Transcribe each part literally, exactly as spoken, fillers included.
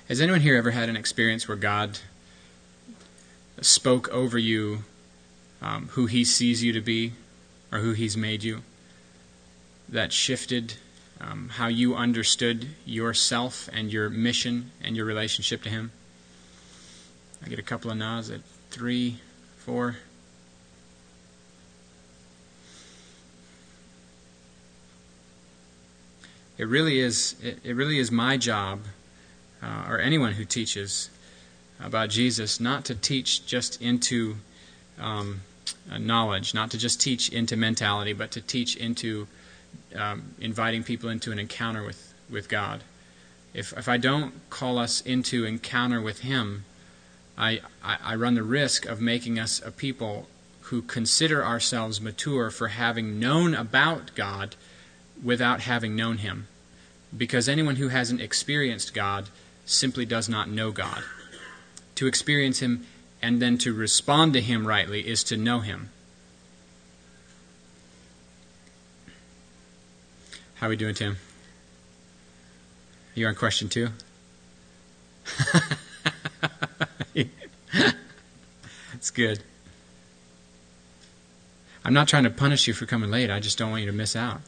Has anyone here ever had an experience where God spoke over you um, who He sees you to be or who He's made you? That shifted um, how you understood yourself and your mission and your relationship to Him? I get a couple of nods at three, four. It really is. It, it really is my job, uh, or anyone who teaches about Jesus, not to teach just into um, uh, knowledge, not to just teach into mentality, but to teach into um, inviting people into an encounter with, with God. If if I don't call us into encounter with Him, I, I, I run the risk of making us a people who consider ourselves mature for having known about God without having known Him. Because anyone who hasn't experienced God simply does not know God. To experience Him and then to respond to Him rightly is to know Him. How are we doing, Tim? You on question two? That's good. I'm not trying to punish you for coming late. I just don't want you to miss out.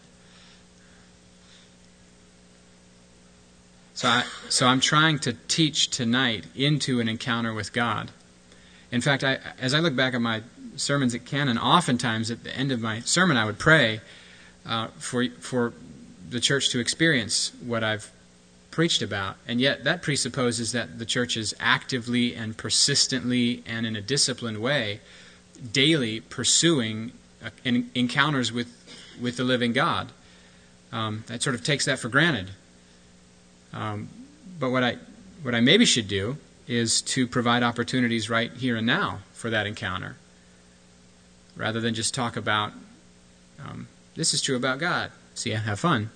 So, I, so I'm trying to teach tonight into an encounter with God. In fact, I, as I look back at my sermons at Canon, oftentimes at the end of my sermon I would pray uh, for for the church to experience what I've preached about. And yet that presupposes that the church is actively and persistently and in a disciplined way daily pursuing uh, in, encounters with, with the living God. Um, that sort of takes that for granted. Um, but what I what I maybe should do is to provide opportunities right here and now for that encounter, rather than just talk about um, this is true about God. See ya, have fun.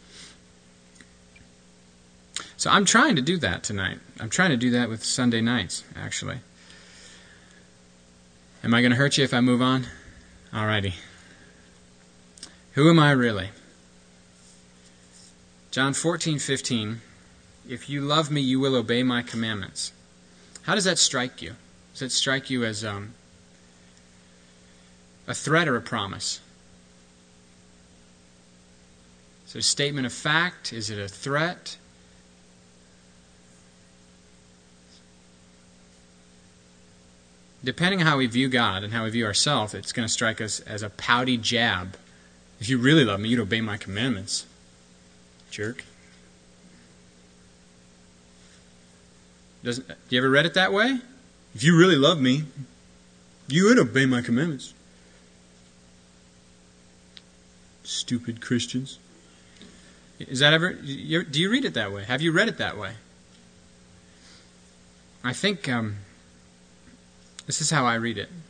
So I'm trying to do that tonight. I'm trying to do that with Sunday nights, actually. Am I going to hurt you if I move on? Alrighty. Who am I really? John fourteen fifteen. If you love me, you will obey my commandments. How does that strike you? Does it strike you as um, a threat or a promise? Is it a statement of fact? Is it a threat? Depending on how we view God and how we view ourselves, it's going to strike us as a pouty jab. If you really love me, you'd obey my commandments. Jerk. Doesn't, you ever read it that way? If you really love me, you would obey my commandments. Stupid Christians. Is that ever? Do you read it that way? Have you read it that way? I think um, this is how I read it.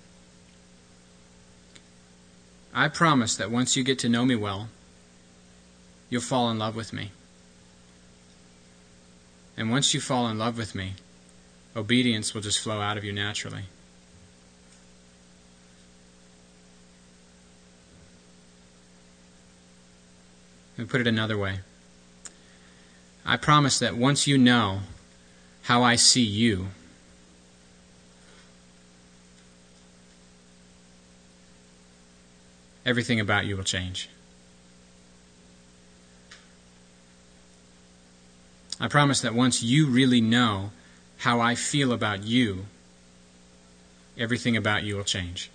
I promise that once you get to know me well, you'll fall in love with me. And once you fall in love with me, obedience will just flow out of you naturally. Let me put it another way. I promise that once you know how I see you, everything about you will change. I promise that once you really know how I feel about you, everything about you will change.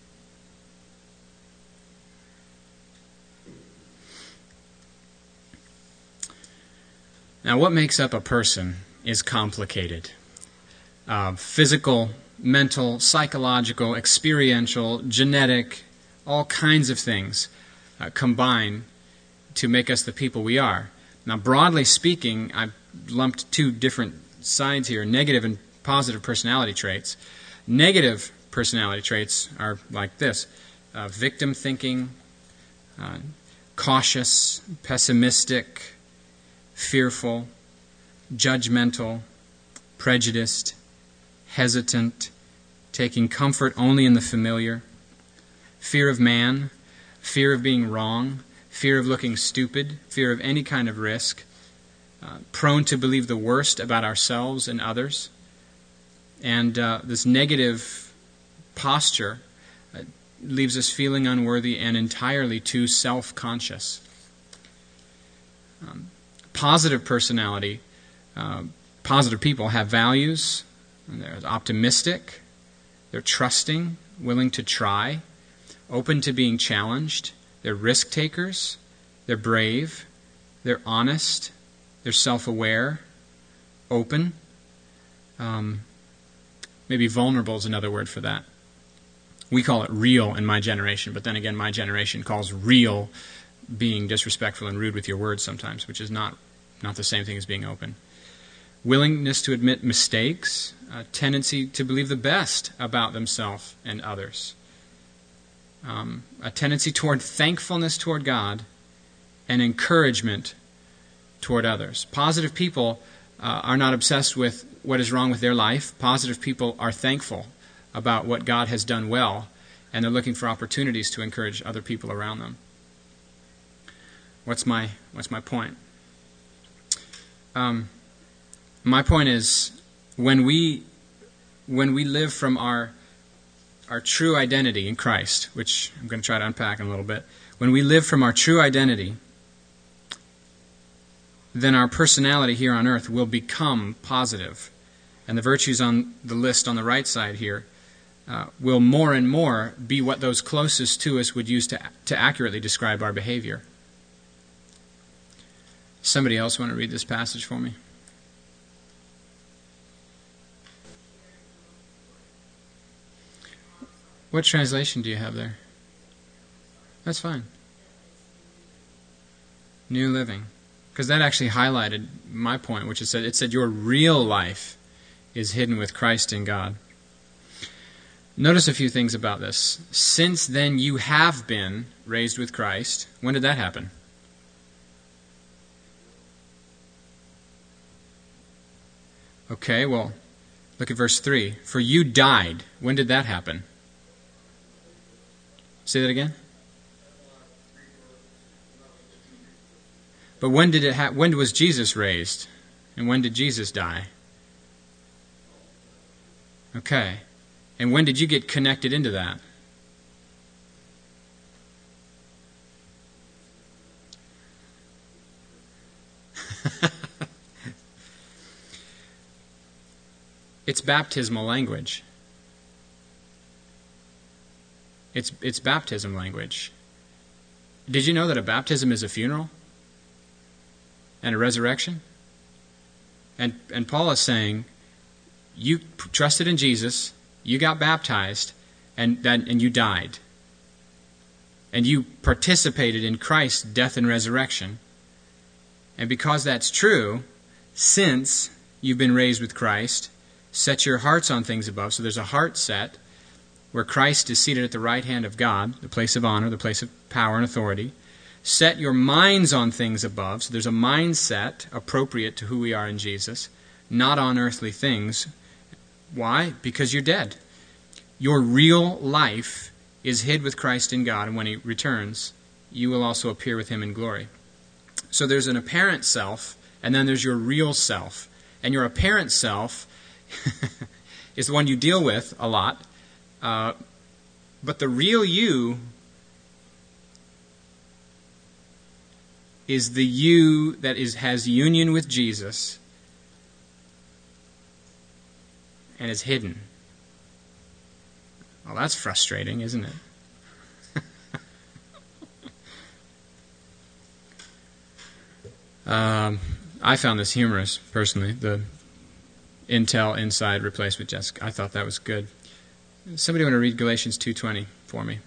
Now, what makes up a person is complicated. Uh, physical, mental, psychological, experiential, genetic, all kinds of things uh, combine to make us the people we are. Now, broadly speaking, I've lumped two different sides here, negative and positive personality traits. Negative personality traits are like this: uh, victim thinking, uh, cautious, pessimistic, fearful, judgmental, prejudiced, hesitant, taking comfort only in the familiar, fear of man, fear of being wrong, fear of looking stupid, fear of any kind of risk, uh, prone to believe the worst about ourselves and others. And uh, this negative posture uh, leaves us feeling unworthy and entirely too self-conscious. Um, positive personality, uh, positive people have values, and they're optimistic, they're trusting, willing to try, open to being challenged, they're risk takers, they're brave, they're honest, they're self-aware, open. Um, maybe vulnerable is another word for that. We call it real in my generation, but then again, my generation calls real being disrespectful and rude with your words sometimes, which is not, not the same thing as being open. Willingness to admit mistakes, a tendency to believe the best about themselves and others. Um, a tendency toward thankfulness toward God and encouragement toward others. Positive people uh, are not obsessed with what is wrong with their life. Positive people are thankful about what God has done well, and they're looking for opportunities to encourage other people around them. What's my what's my point? Um, my point is when we when we live from our our true identity in Christ, which I'm going to try to unpack in a little bit. When we live from our true identity, then our personality here on earth will become positive. And the virtues on the list on the right side here uh, will more and more be what those closest to us would use to, to accurately describe our behavior. Somebody else want to read this passage for me? What translation do you have there? That's fine. New Living. Because that actually highlighted my point, which is that it said your real life is hidden with Christ in God. Notice a few things about this. Since then you have been raised with Christ. When did that happen? Okay, well, look at verse three. For you died. When did that happen? Say that again. But when did it ha- when was Jesus raised? And when did Jesus die? Okay. And when did you get connected into that? It's baptismal language. It's it's baptism language. Did you know that a baptism is a funeral? And a resurrection? And and Paul is saying, you trusted in Jesus, you got baptized, and that and you died. And you participated in Christ's death and resurrection. And because that's true, since you've been raised with Christ, set your hearts on things above. So there's a heart set where Christ is seated at the right hand of God, the place of honor, the place of power and authority. Set your minds on things above. So there's a mindset appropriate to who we are in Jesus, not on earthly things. Why? Because you're dead. Your real life is hid with Christ in God, and when He returns, you will also appear with Him in glory. So there's an apparent self, and then there's your real self. And your apparent self is the one you deal with a lot. Uh, but the real you is the you that is has union with Jesus and is hidden. Well, that's frustrating, isn't it? um, I found this humorous, personally, the Intel inside replaced with Jessica. I thought that was good. Somebody want to read Galatians two twenty for me?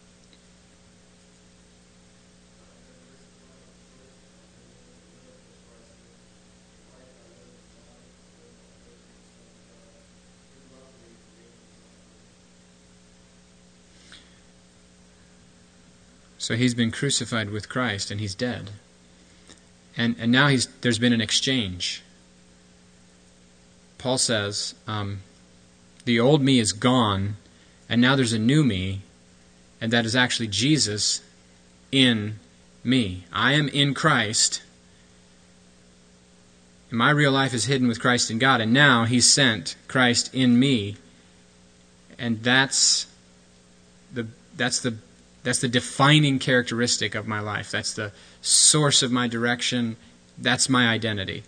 So he's been crucified with Christ and he's dead. And and now he's there's been an exchange. Paul says, um, the old me is gone, and now there's a new me, and that is actually Jesus in me. I am in Christ, My real life is hidden with Christ in God, and now He's sent Christ in me. And that's the that's the that's the defining characteristic of my life. That's the source of my direction. That's my identity.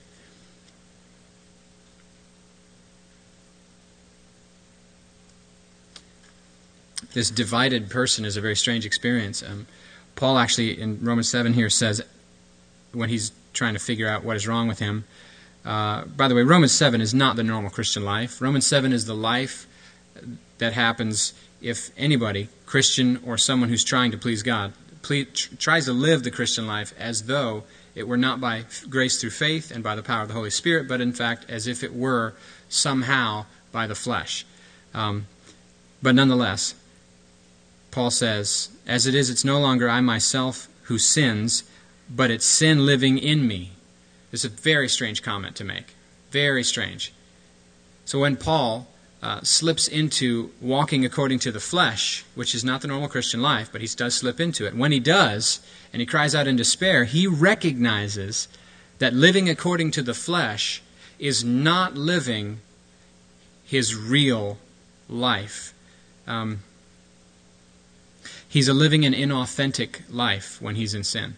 This divided person is a very strange experience. Um, Paul actually in Romans seven here says, when he's trying to figure out what is wrong with him, uh, by the way, Romans seven is not the normal Christian life. Romans seven is the life that happens if anybody, Christian or someone who's trying to please God, ple- tr- tries to live the Christian life as though it were not by grace through faith and by the power of the Holy Spirit, but in fact as if it were somehow by the flesh. Um, but nonetheless, Paul says, as it is, it's no longer I myself who sins, but it's sin living in me. This is a very strange comment to make. Very strange. So when Paul uh, slips into walking according to the flesh, which is not the normal Christian life, but he does slip into it, when he does, and he cries out in despair, he recognizes that living according to the flesh is not living his real life. Um, he's a living an inauthentic life when he's in sin.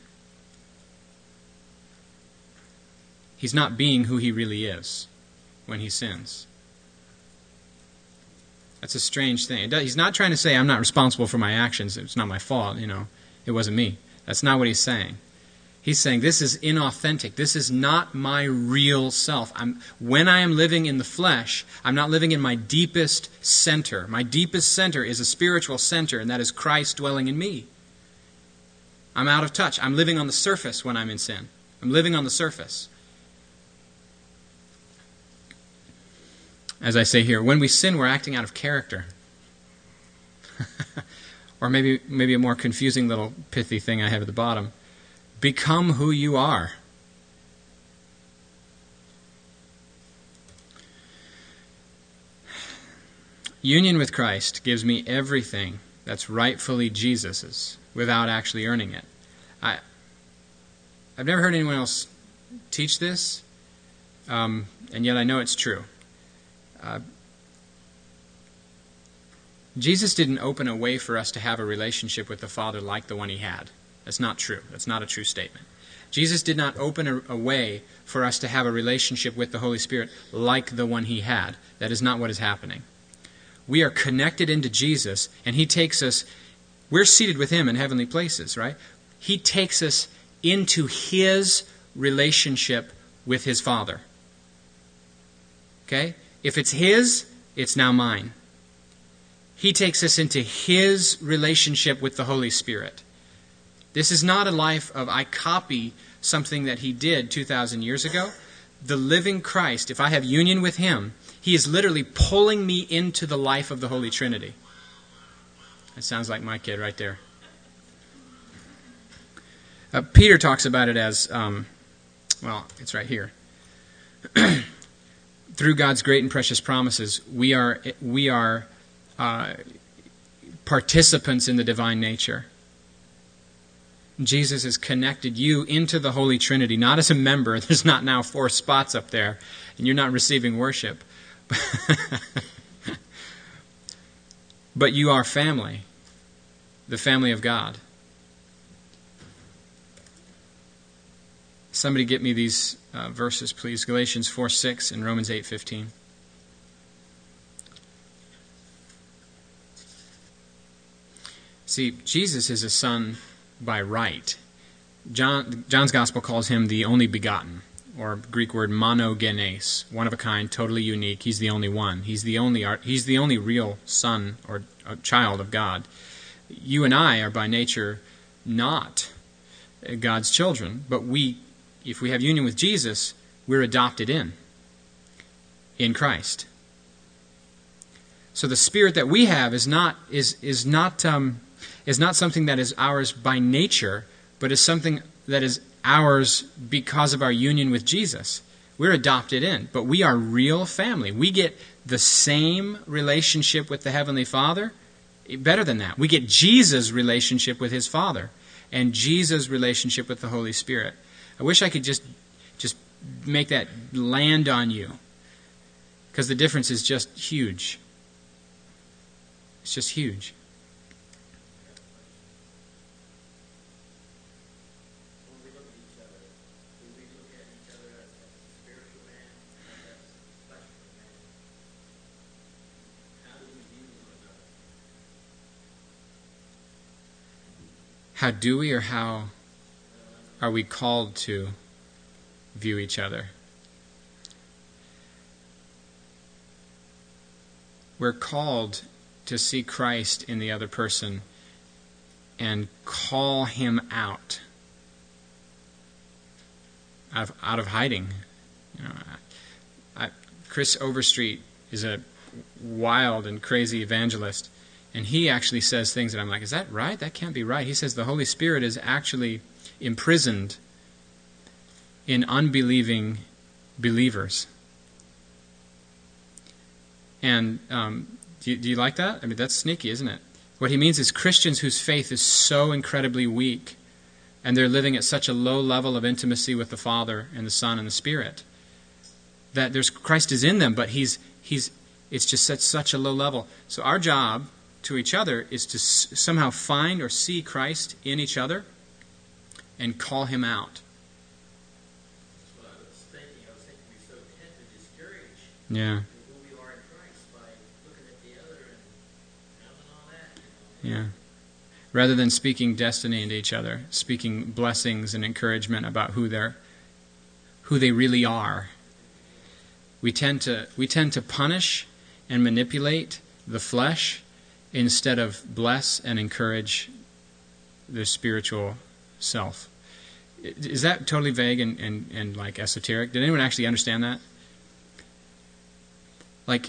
He's not being who he really is when he sins. That's a strange thing. He's not trying to say, I'm not responsible for my actions. It's not my fault. You know, it wasn't me. That's not what he's saying. He's saying, this is inauthentic. This is not my real self. I'm, when I am living in the flesh, I'm not living in my deepest center. My deepest center is a spiritual center, and that is Christ dwelling in me. I'm out of touch. I'm living on the surface when I'm in sin. I'm living on the surface. As I say here, when we sin, we're acting out of character. Or maybe maybe a more confusing little pithy thing I have at the bottom. Become who you are. Union with Christ gives me everything that's rightfully Jesus's without actually earning it. I, I've never heard anyone else teach this, um, and yet I know it's true. Uh, Jesus didn't open a way for us to have a relationship with the Father like the one He had. That's not true. That's not a true statement. Jesus did not open a, a way for us to have a relationship with the Holy Spirit like the one He had. That is not what is happening. We are connected into Jesus, and He takes us, we're seated with Him in heavenly places, right? He takes us into His relationship with His Father. Okay? If it's His, it's now mine. He takes us into His relationship with the Holy Spirit. This is not a life of I copy something that He did two thousand years ago. The living Christ, if I have union with Him, He is literally pulling me into the life of the Holy Trinity. That sounds like my kid right there. Uh, Peter talks about it as, um, well, it's right here. Through God's great and precious promises, we are we are uh, participants in the divine nature. Jesus has connected you into the Holy Trinity, not as a member. There's not now four spots up there, and you're not receiving worship. But you are family, the family of God. Somebody get me these uh, verses, please. Galatians four six and Romans eight fifteen. See, Jesus is a son by right. John, John's Gospel calls Him the only begotten, or Greek word monogenes, one of a kind, totally unique. He's the only one. He's the only he's the only real son or a child of God. You and I are by nature not God's children, but we, if we have union with Jesus, we're adopted in, in Christ. So the Spirit that we have is not is is not um, is not something that is ours by nature, but is something that is ours because of our union with Jesus. We're adopted in, but we are real family. We get the same relationship with the Heavenly Father. Better than that, we get Jesus' relationship with His Father and Jesus' relationship with the Holy Spirit. I wish I could just just make that land on you. Because the difference is just huge. It's just huge. How do we, or how are we called to view each other? We're called to see Christ in the other person and call him out. Out of, out of hiding. You know, I, I, Chris Overstreet is a wild and crazy evangelist. And he actually says things that I'm like, is that right? That can't be right. He says the Holy Spirit is actually imprisoned in unbelieving believers. And um, do, you, do you like that? I mean, that's sneaky, isn't it? What he means is Christians whose faith is so incredibly weak, and they're living at such a low level of intimacy with the Father and the Son and the Spirit, that there's Christ is in them, but he's he's it's just at such a low level. So our job to each other is to s- somehow find or see Christ in each other and call him out. That's what I was thinking. I was thinking we're so tend to discourage Yeah. who we are in Christ by looking at the other and having all that. You know? Yeah. Rather than speaking destiny into each other, speaking blessings and encouragement about who they're who they really are. We tend to we tend to punish and manipulate the flesh instead of bless and encourage their spiritual self. Is that totally vague and, and, and like esoteric? Did anyone actually understand that? Like,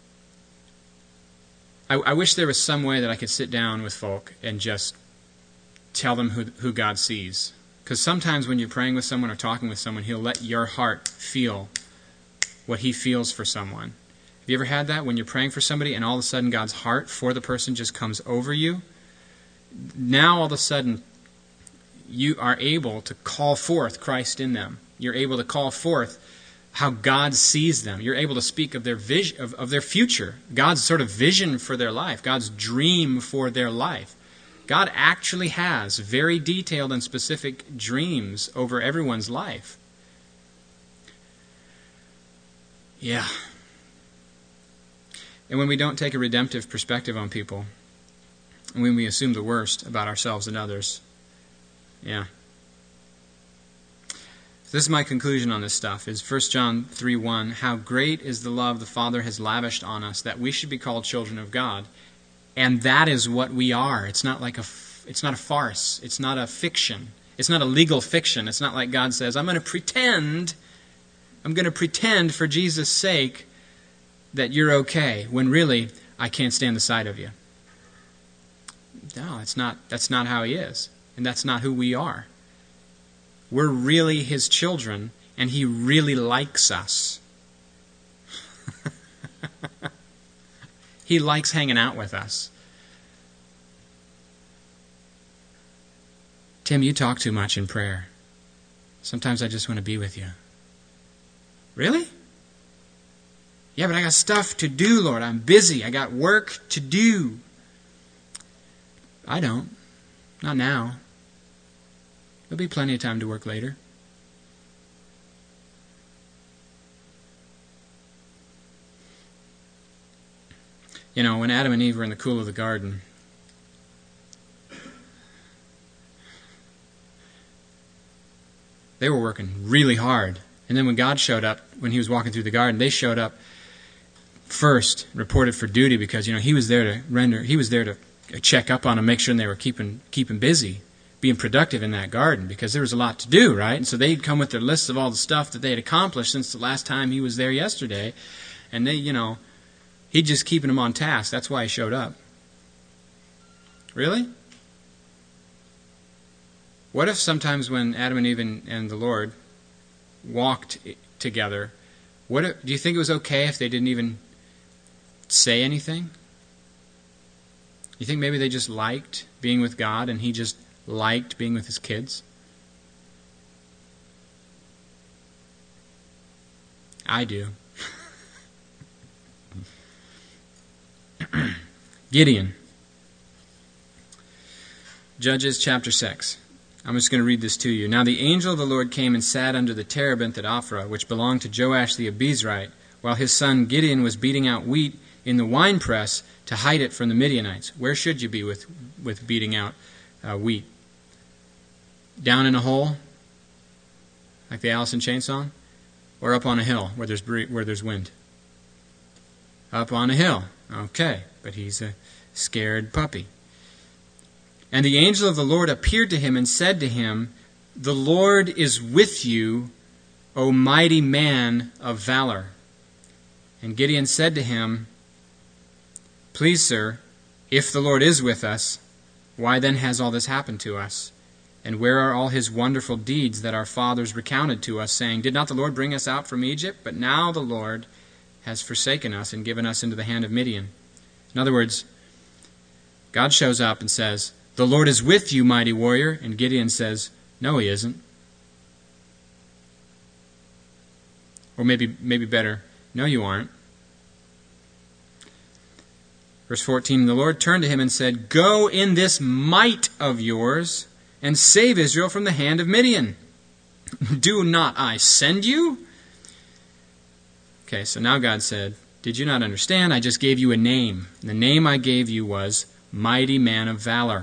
I, I wish there was some way that I could sit down with folk and just tell them who, who God sees. Because sometimes when you're praying with someone or talking with someone, he'll let your heart feel what he feels for someone. Have you ever had that when you're praying for somebody and all of a sudden God's heart for the person just comes over you? Now all of a sudden you are able to call forth Christ in them. You're able to call forth how God sees them. You're able to speak of their vision, of, of their future, God's sort of vision for their life, God's dream for their life. God actually has very detailed and specific dreams over everyone's life. Yeah. And when we don't take a redemptive perspective on people, and when we assume the worst about ourselves and others, yeah. So this is my conclusion on this stuff, is First John three one, how great is the love the Father has lavished on us, that we should be called children of God. And that is what we are. It's not like a, it's not a farce. It's not a fiction. It's not a legal fiction. It's not like God says, I'm going to pretend, I'm going to pretend for Jesus' sake that you're okay, when really, I can't stand the sight of you. No, it's not, that's not how he is. And that's not who we are. We're really his children, and he really likes us. He likes hanging out with us. Tim, you talk too much in prayer. Sometimes I just want to be with you. Really? Yeah, but I got stuff to do, Lord. I'm busy. I got work to do. I don't. Not now. There'll be plenty of time to work later. You know, when Adam and Eve were in the cool of the garden, they were working really hard. And then when God showed up, when he was walking through the garden, they showed up first, reported for duty, because, you know, he was there to render, he was there to check up on them, make sure they were keeping keeping busy, being productive in that garden, because there was a lot to do, right? And so they'd come with their lists of all the stuff that they had accomplished since the last time he was there yesterday, and they, you know, he'd just keeping them on task. That's why he showed up. Really? What if sometimes when Adam and Eve and, and the Lord walked together, what if, do you think it was okay if they didn't even say anything? You think maybe they just liked being with God and he just liked being with his kids? I do. Gideon. Judges chapter six. I'm just going to read this to you. Now the angel of the Lord came and sat under the terebinth at Ophrah, which belonged to Joash the Abiezrite, while his son Gideon was beating out wheat in the winepress to hide it from the Midianites. Where should you be with, with beating out uh, wheat? Down in a hole, like the Alice in Chains song? Or up on a hill where there's where there's wind? Up on a hill. Okay, but he's a scared puppy. And the angel of the Lord appeared to him and said to him, "The Lord is with you, O mighty man of valor." And Gideon said to him, "Please, sir, if the Lord is with us, why then has all this happened to us? And where are all his wonderful deeds that our fathers recounted to us, saying, 'Did not the Lord bring us out from Egypt?' But now the Lord has forsaken us and given us into the hand of Midian." In other words, God shows up and says, "The Lord is with you, mighty warrior." And Gideon says, "No, he isn't." Or maybe maybe better, "No, you aren't." Verse fourteen, the Lord turned to him and said, "Go in this might of yours and save Israel from the hand of Midian. Do not I send you?" Okay, so now God said, "Did you not understand? I just gave you a name. The name I gave you was Mighty Man of Valor.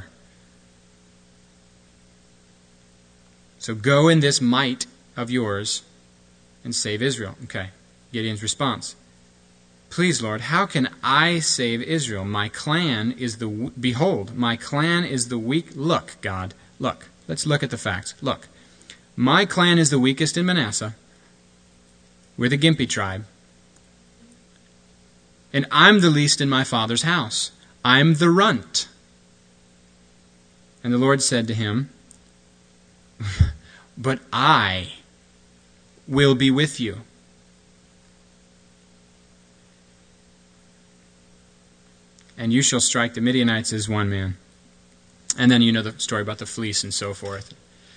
So go in this might of yours and save Israel." Okay, Gideon's response. "Please, Lord, how can I save Israel? My clan is the... W- Behold, my clan is the weak... Look, God, look. Let's look at the facts. Look. My clan is the weakest in Manasseh. We're the Gimpy tribe. And I'm the least in my father's house. I'm the runt." And the Lord said to him, "But I will be with you." "And you shall strike the Midianites as one man." And then you know the story about the fleece and so forth.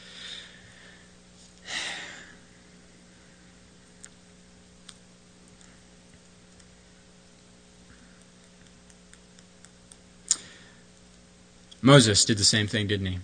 Moses did the same thing, didn't he?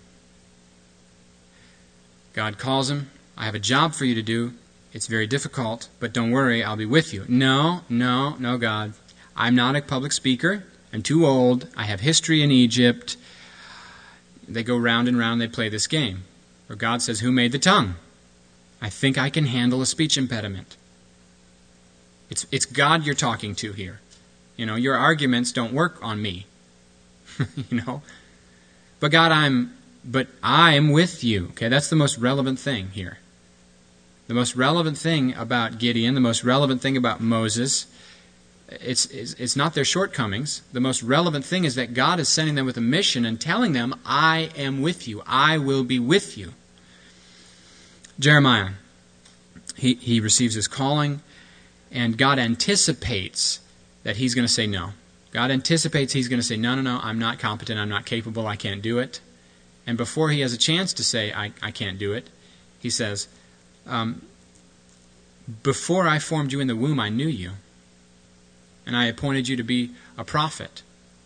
God calls him, "I have a job for you to do. It's very difficult, but don't worry, I'll be with you." No, no, no, God. I'm not a public speaker. I'm too old. I have history in Egypt. They go round and round, they play this game. Where God says, "Who made the tongue? I think I can handle a speech impediment." It's, it's God you're talking to here. You know, your arguments don't work on me. you know? But God, I'm, but I'm with you. Okay, that's the most relevant thing here. The most relevant thing about Gideon, the most relevant thing about Moses, it's, it's, it's not their shortcomings. The most relevant thing is that God is sending them with a mission and telling them, "I am with you. I will be with you." Jeremiah, he, he receives his calling, and God anticipates that he's going to say no. God anticipates he's going to say, no, no, no, I'm not competent, I'm not capable, I can't do it. And before he has a chance to say, I, I can't do it, he says, um, "Before I formed you in the womb, I knew you. And I appointed you to be a prophet."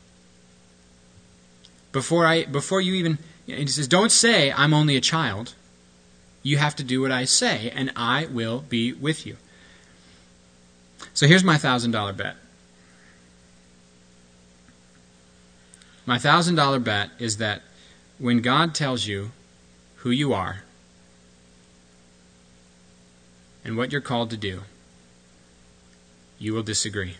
Before I, before you even, he says, don't say, "I'm only a child." You have to do what I say, and I will be with you. So here's my one thousand dollars bet. My one thousand dollars bet is that when God tells you who you are and what you're called to do, you will disagree.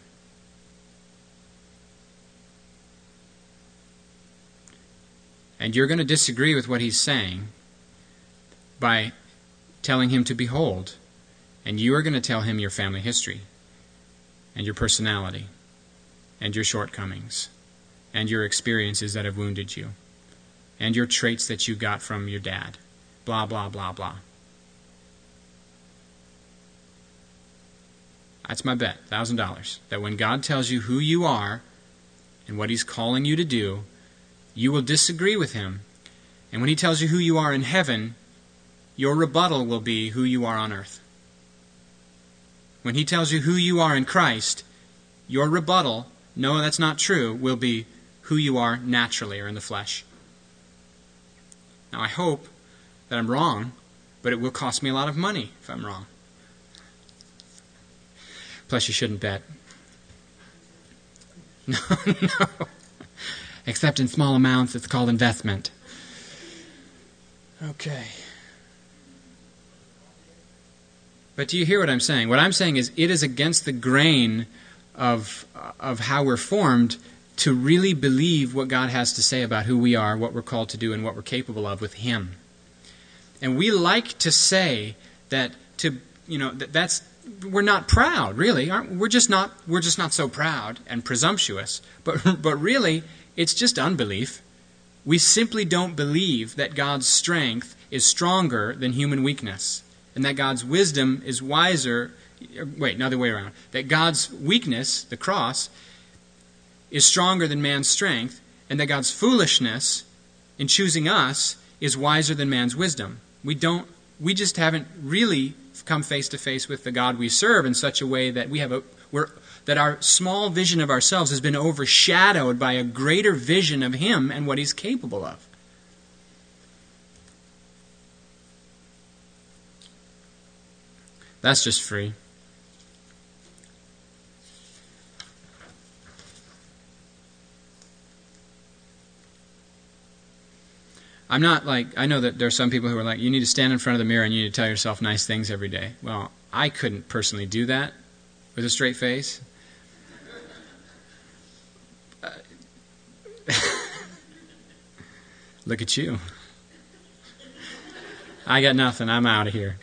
And you're going to disagree with what he's saying by telling him to behold. And you are going to tell him your family history and your personality and your shortcomings and your experiences that have wounded you and your traits that you got from your dad. Blah, blah, blah, blah. That's my bet, one thousand dollars. That when God tells you who you are and what he's calling you to do, you will disagree with him. And when he tells you who you are in heaven, your rebuttal will be who you are on earth. when he tells you who you are in Christ, your rebuttal, no, that's not true, will be who you are naturally or in the flesh. Now, I hope that I'm wrong, but it will cost me a lot of money if I'm wrong. Plus, you shouldn't bet. No, no. Except in small amounts, it's called investment. Okay. But do you hear what I'm saying? What I'm saying is it is against the grain of, of how we're formed to really believe what God has to say about who we are, what we're called to do, and what we're capable of with Him. And we like to say that to you know that that's we're not proud, really. Aren't, we're just not we're just not so proud and presumptuous. But but really, it's just unbelief. We simply don't believe that God's strength is stronger than human weakness, and that God's wisdom is wiser. Wait, another way around. That God's weakness, the cross, is stronger than man's strength, and that God's foolishness in choosing us is wiser than man's wisdom. We don't. We just haven't really come face to face with the God we serve in such a way that we have a we're that our small vision of ourselves has been overshadowed by a greater vision of Him and what He's capable of. That's just free. I'm not like, I know that there are some people who are like, you need to stand in front of the mirror and you need to tell yourself nice things every day. Well, I couldn't personally do that with a straight face. Uh, look at you. I got nothing. I'm out of here.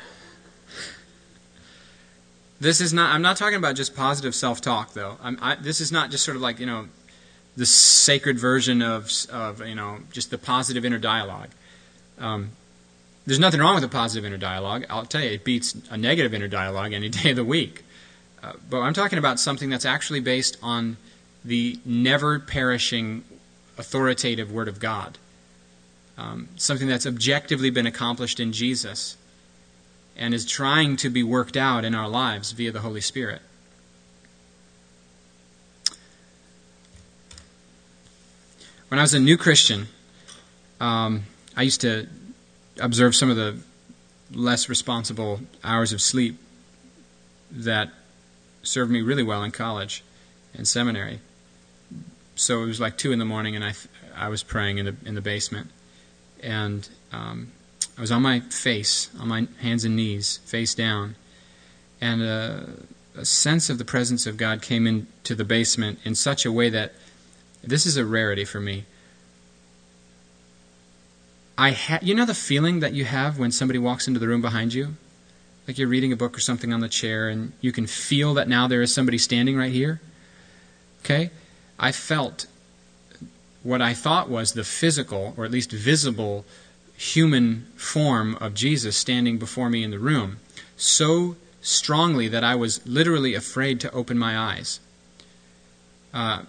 This is not, I'm not talking about just positive self-talk, though. I'm, I, this is not just sort of like, you know, the sacred version of, of you know, just the positive inner dialogue. Um, there's nothing wrong with a positive inner dialogue. I'll tell you, it beats a negative inner dialogue any day of the week. Uh, but I'm talking about something that's actually based on the never-perishing, authoritative Word of God. Um, something that's objectively been accomplished in Jesus and is trying to be worked out in our lives via the Holy Spirit. When I was a new Christian, um, I used to observe some of the less responsible hours of sleep that served me really well in college and seminary. So it was like two in the morning, and I I was praying in the in the basement, and um, I was on my face, on my hands and knees, face down, and a, a sense of the presence of God came into the basement in such a way that this is a rarity for me. I ha- you know the feeling that you have when somebody walks into the room behind you? Like you're reading a book or something on the chair and you can feel that now there is somebody standing right here? Okay? I felt what I thought was the physical, or at least visible, human form of Jesus standing before me in the room so strongly that I was literally afraid to open my eyes. Uh,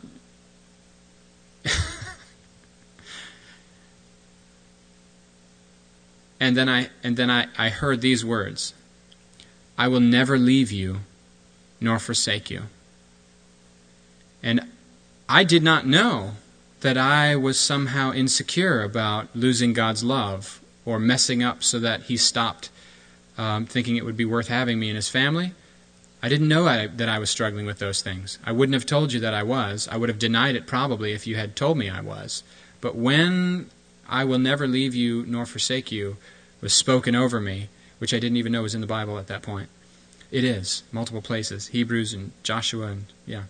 and then I and then I, I heard these words: I will never leave you nor forsake you. And I did not know that I was somehow insecure about losing God's love or messing up so that He stopped um, thinking it would be worth having me in His family. I didn't know I, that I was struggling with those things. I wouldn't have told you that I was. I would have denied it probably if you had told me I was. But when I will never leave you nor forsake you was spoken over me, which I didn't even know was in the Bible at that point. It is, multiple places, Hebrews and Joshua, and yeah.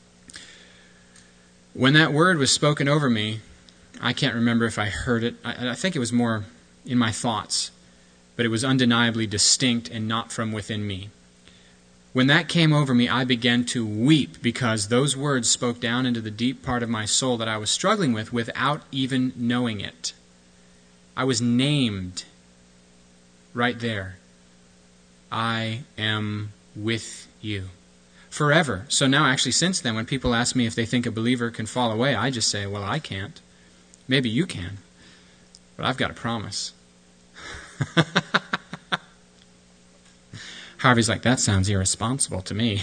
When that word was spoken over me, I can't remember if I heard it. I, I think it was more in my thoughts, but it was undeniably distinct and not from within me. When that came over me, I began to weep because those words spoke down into the deep part of my soul that I was struggling with without even knowing it. I was named right there. I am with you forever. So now actually since then, when people ask me if they think a believer can fall away, I just say, well, I can't. Maybe you can. But I've got a promise. Harvey's like, that sounds irresponsible to me.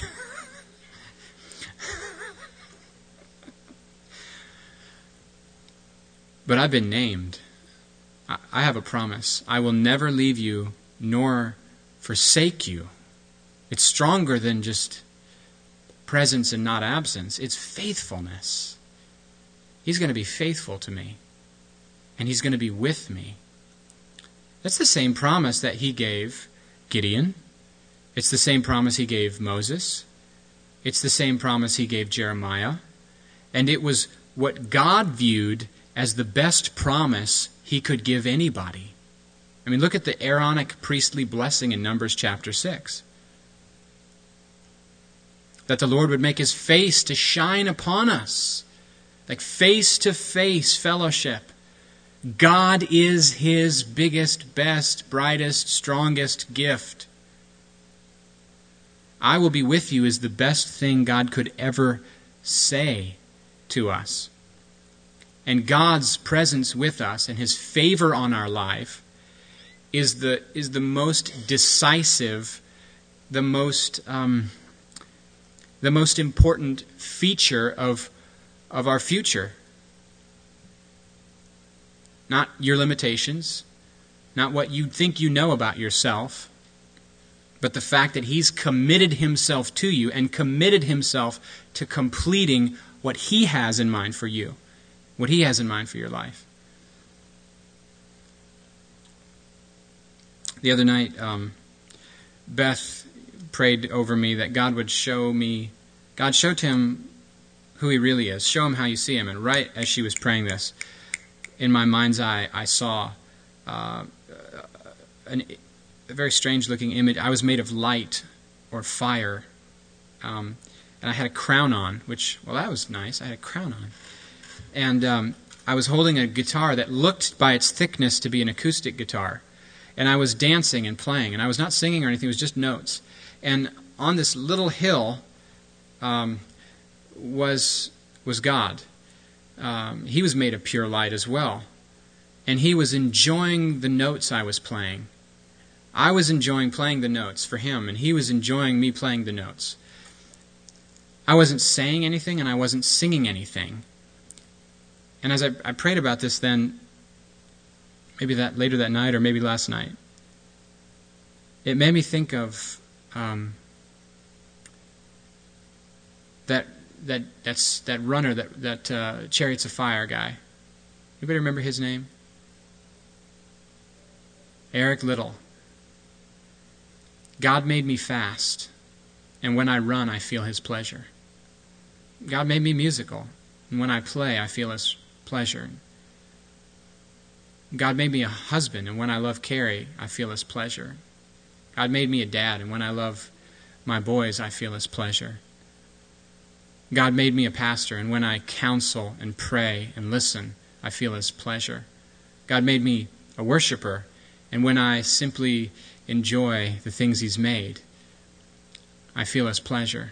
But I've been named. I have a promise. I will never leave you nor forsake you. It's stronger than just presence and not absence. It's faithfulness. He's going to be faithful to me. And He's going to be with me. That's the same promise that He gave Gideon. It's the same promise He gave Moses. It's the same promise He gave Jeremiah. And it was what God viewed as the best promise He could give anybody. I mean, look at the Aaronic priestly blessing in Numbers chapter six. That the Lord would make His face to shine upon us. Like face-to-face fellowship. God is His biggest, best, brightest, strongest gift. I will be with you is the best thing God could ever say to us. And God's presence with us and His favor on our life is the is the most decisive, the most um, the most important feature of of our future. Not your limitations, not what you think you know about yourself, but the fact that He's committed Himself to you and committed Himself to completing what He has in mind for you, what He has in mind for your life. The other night, um, Beth prayed over me that God would show me, God showed Him who He really is. Show Him how you see Him. And right as she was praying this, in my mind's eye, I saw uh, an, a very strange-looking image. I was made of light or fire, um, and I had a crown on, which, well, that was nice. I had a crown on. And um, I was holding a guitar that looked by its thickness to be an acoustic guitar. And I was dancing and playing, and I was not singing or anything. It was just notes. And on this little hill um, was was God. Um, he was made of pure light as well. And He was enjoying the notes I was playing. I was enjoying playing the notes for Him, and He was enjoying me playing the notes. I wasn't saying anything, and I wasn't singing anything. And as I, I prayed about this then, maybe that later that night or maybe last night, it made me think of um, that that that's that runner, that that uh, Chariots of Fire guy. Anybody remember his name? Eric Liddell. God made me fast, and when I run, I feel His pleasure. God made me musical, and when I play, I feel His pleasure. God made me a husband, and when I love Carrie, I feel His pleasure. God made me a dad, and when I love my boys, I feel His pleasure. God made me a pastor, and when I counsel and pray and listen, I feel His pleasure. God made me a worshiper, and when I simply enjoy the things He's made, I feel His pleasure.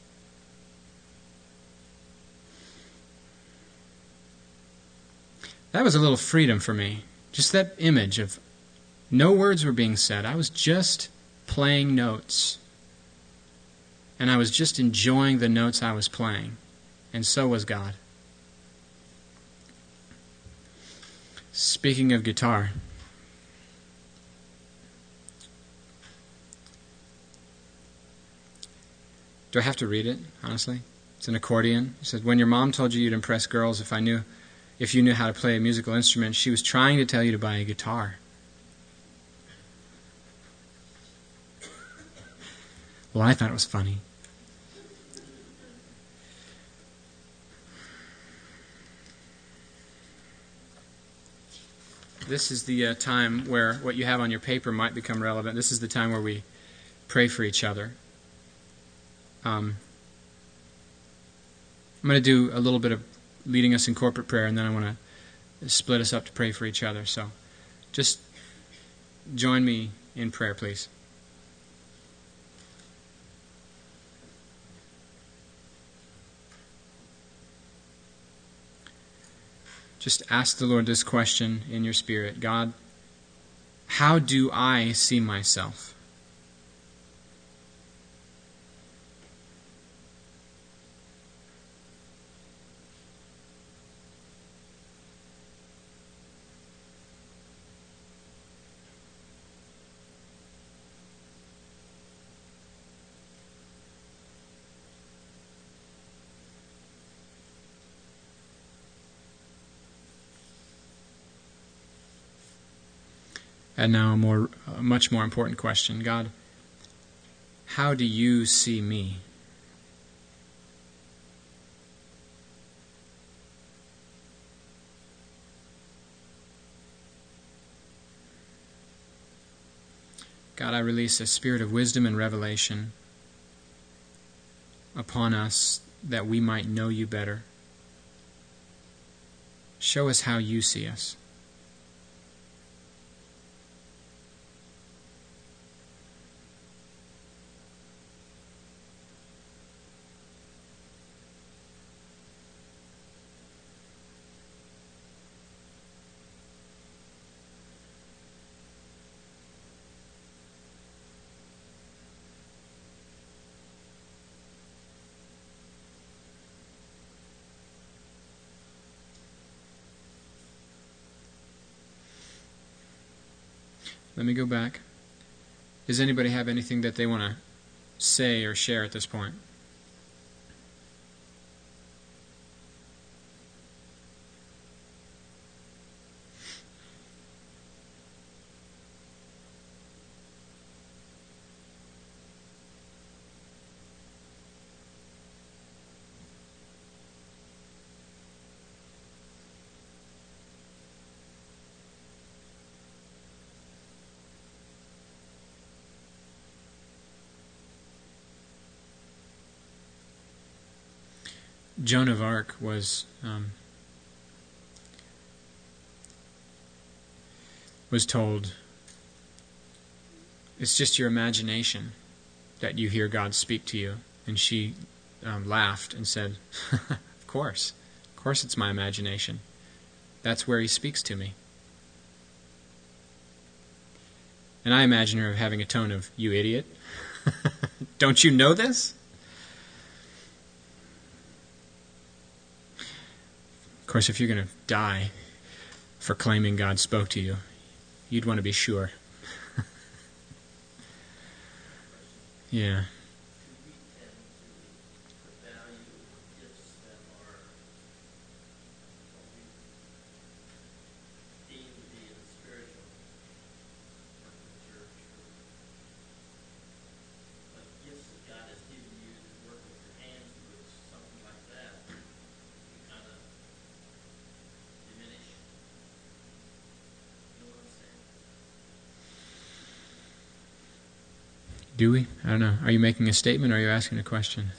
That was a little freedom for me. Just that image of no words were being said. I was just playing notes. And I was just enjoying the notes I was playing. And so was God. Speaking of guitar, do I have to read it, honestly? It's an accordion. It says, when your mom told you you'd impress girls if I knew if you knew how to play a musical instrument, she was trying to tell you to buy a guitar. Well, I thought it was funny. This is the uh, time where what you have on your paper might become relevant. This is the time where we pray for each other. Um, I'm going to do a little bit of leading us in corporate prayer, and then I want to split us up to pray for each other. So just join me in prayer, please. Just ask the Lord this question in your spirit. God, how do I see myself? And now a more, a much more important question. God, how do you see me? God, I release a spirit of wisdom and revelation upon us that we might know you better. Show us how you see us. Let me go back. Does anybody have anything that they want to say or share at this point? Joan of Arc was um, was told, it's just your imagination that you hear God speak to you. And she um, laughed and said, of course, of course it's my imagination. That's where he speaks to me. And I imagine her having a tone of, you idiot. Don't you know this? Of course, if you're going to die for claiming God spoke to you, you'd want to be sure. Yeah. Do we? I don't know. Are you making a statement or are you asking a question?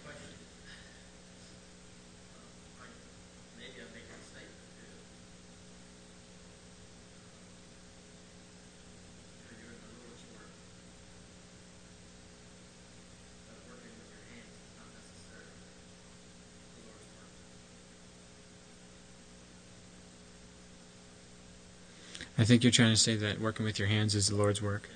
I think you're trying to say that working with your hands is the Lord's work.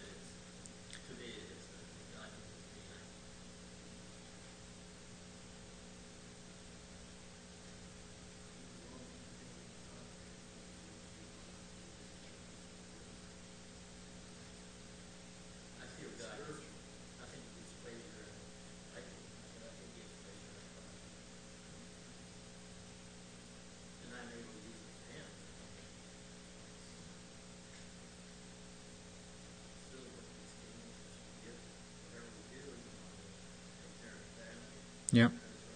Yep.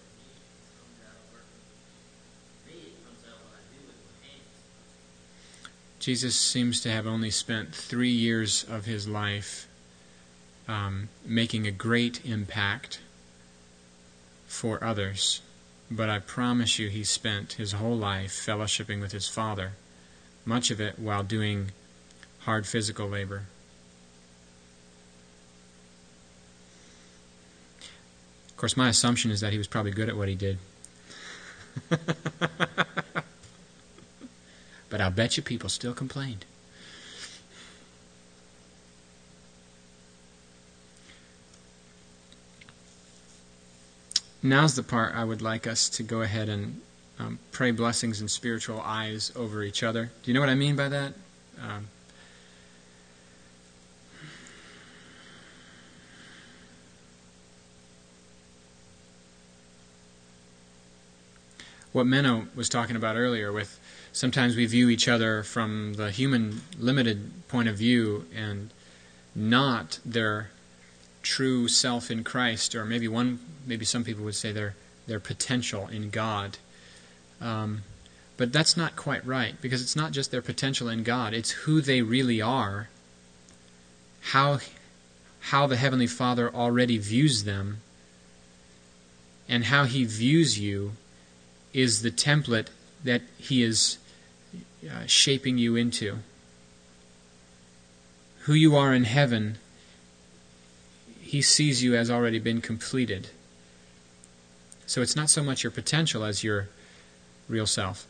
Jesus seems to have only spent three years of his life um, making a great impact for others. But I promise you he spent his whole life fellowshipping with his Father, much of it while doing hard physical labor. Of course, my assumption is that he was probably good at what he did. But I'll bet you people still complained. Now's the part I would like us to go ahead and um, pray blessings and spiritual eyes over each other. Do you know what I mean by that? Um, what Menno was talking about earlier with sometimes we view each other from the human limited point of view and not their true self in Christ, or maybe one, maybe some people would say their their potential in God. Um, but that's not quite right, because it's not just their potential in God; it's who they really are. How how the Heavenly Father already views them, and how He views you is the template that He is uh, shaping you into. Who you are in heaven, He sees you as already been completed. So it's not so much your potential as your real self.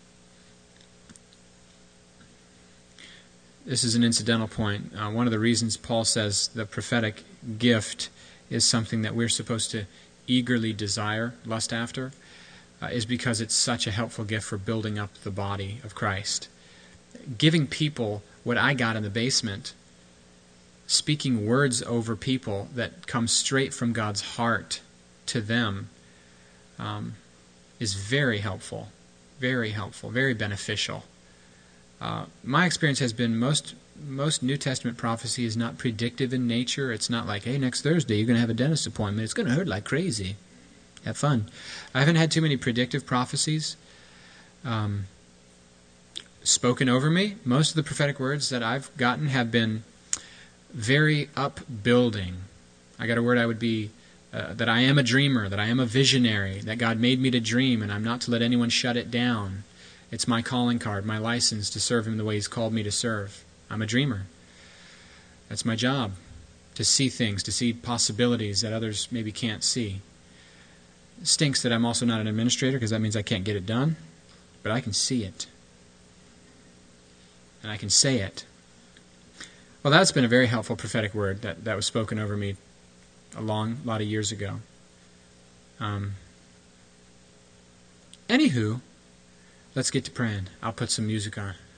This is an incidental point. Uh, one of the reasons Paul says the prophetic gift is something that we're supposed to eagerly desire, lust after, uh, is because it's such a helpful gift for building up the body of Christ. Giving people what I got in the basement, speaking words over people that come straight from God's heart to them, um, is very helpful, very helpful, very beneficial. Uh, my experience has been most most New Testament prophecy is not predictive in nature. It's not like, hey, next Thursday you're going to have a dentist appointment. It's going to hurt like crazy. Have fun. I haven't had too many predictive prophecies um, spoken over me. Most of the prophetic words that I've gotten have been very upbuilding. I got a word I would be, uh, that I am a dreamer, that I am a visionary, that God made me to dream and I'm not to let anyone shut it down. It's my calling card, my license to serve Him the way He's called me to serve. I'm a dreamer. That's my job, to see things, to see possibilities that others maybe can't see. It stinks that I'm also not an administrator, because that means I can't get it done, but I can see it. And I can say it. Well, that's been a very helpful prophetic word that, that was spoken over me a long lot of years ago. Um, anywho, let's get to praying. I'll put some music on.